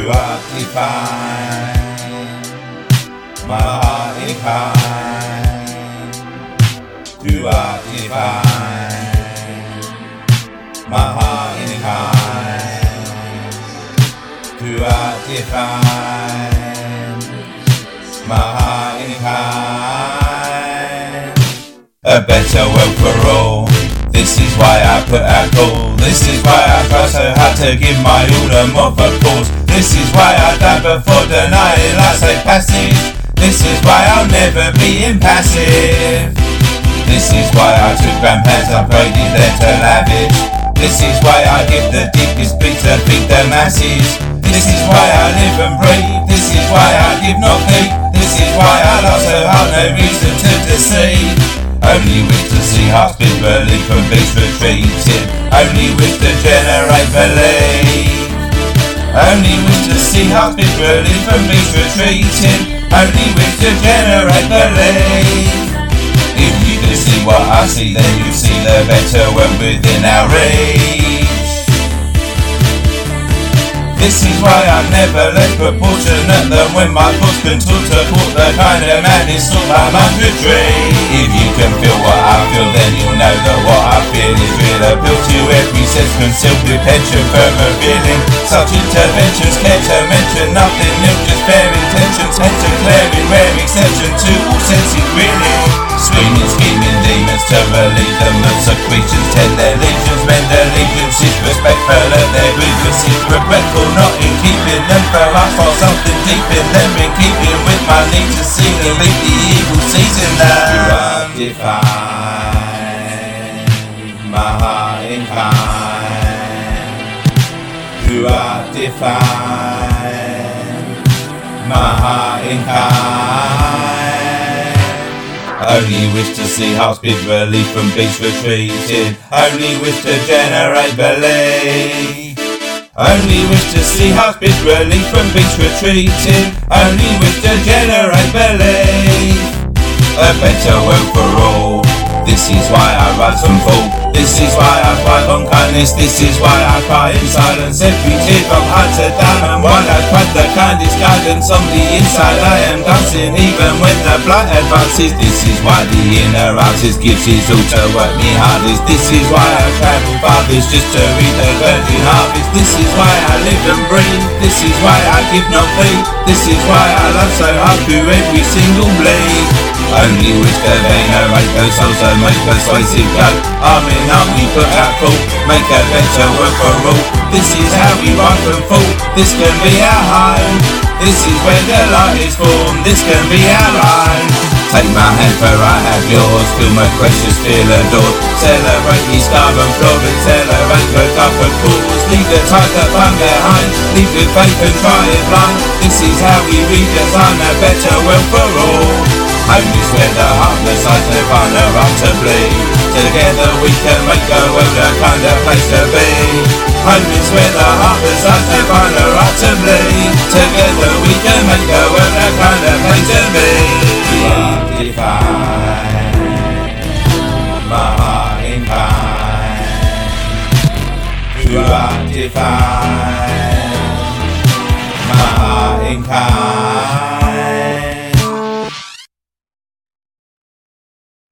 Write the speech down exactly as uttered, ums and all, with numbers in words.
to art define my heart inclined, to art define my heart inclined, to art define my heart inclined. A better world for all. This is why I put out call. This is why I try so hard to give my all the more for cause. This is why I die before denying I say passage. This is why I'll never be impassive. This is why I took grandpa's upgraded there to lavish. This is why I give the deepest beat to feed the masses. This is why I live and breathe. This is why I give not keep. This is why I love so hard, no reason to deceive. Only wish to see hearts be relief from beats retreating. Only wish to generate belief. Only wish to see hearts be relief from beats retreating. Only wish to generate belief. If you can see what I see, then you see the better world within our reach. This is why I'm never less proportionate than when my thoughts can talk to support the kind of madness of my hundred dreams. If you can feel what I feel, then you'll know that what I feel is real. Appeal to every sense concealed with pension for revealing such interventions. Care to mention nothing new, just bare intentions. Hence declaring rare exception to all senses really. Screaming, scheming demons to relieve them of secretions. Tend their legions, mend their allegiances. Respectful of their grievances. Regretful not in keeping them for us, for something deep in them in keeping with my need to see and leave the evil season now. To art-define my heart inclined, to art-define my heart inclined. Only wish to see hearts bid relief from beats retreating. Only wish to generate belief. Only wish to see hearts bid relief from beats retreating. Only wish to generate belief. A better world for all. This is why I rise and fall. This is why I thrive on kindness. This is why I cry in silence. Every tear from high to down. And while I find the kindest guidance on the inside, I am dancing even when the blight advances. This is why the inner artist gives his all to work me hardest. This is why I travel farthest just to read the virgin harvest. This is why I live and breathe. This is why I give not plea. This is why I love so hard through every single bleed. Only wish to venerate those souls and make persuasive go. Arm in arm we put out call, make a better world for all. This is how we rise and fall, this can be our home. This is where the light is formed, this can be our line. Take my hand for I have yours, feel my precious, feel adored. Celebrate these carbon floor and celebrate the tougher cause. Leave the type that fun behind, leave with faith and try it blind. This is how we redesign a better world for all. Home is where the heartless eyes nirvana are to bleed. Together we can make the world a kind of place to be. Home is where the heartless eyes nirvana are to bleed. Together we can make the world a kind of place to be. To art-define my heart inclined, to art-define